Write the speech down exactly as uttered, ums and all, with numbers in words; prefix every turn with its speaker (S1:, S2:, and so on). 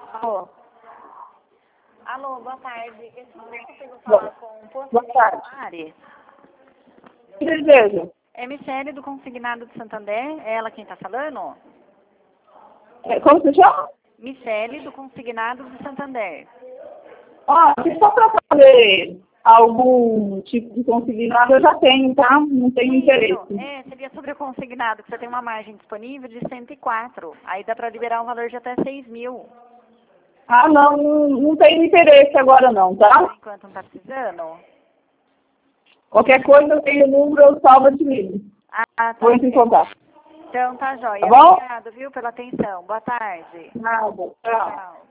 S1: Alô.
S2: Alô, boa tarde. Eu não consigo falar com o posto
S1: Boa tarde.
S2: Ari.
S1: Que desejo?
S2: É Michele do Consignado de Santander. É ela quem está falando?
S1: É, como se chama?
S2: Michele do Consignado de Santander.
S1: Ó, se for para fazer algum tipo de consignado, eu já tenho, tá? Não tenho interesse.
S2: É, seria sobre o consignado, que você tem uma margem disponível de cento e quatro. Aí dá para liberar um valor de até seis mil.
S1: Ah, não, não, não tenho interesse agora não,
S2: Por
S1: tá?
S2: enquanto não está precisando?
S1: Qualquer coisa eu tenho o número, eu salvo de mim.
S2: Ah, tá.
S1: Vou entrar em contato.
S2: Então tá jóia.
S1: Tá bom?
S2: Obrigado, viu, pela atenção. Boa tarde.
S1: Nada. Tchau.
S2: Tchau.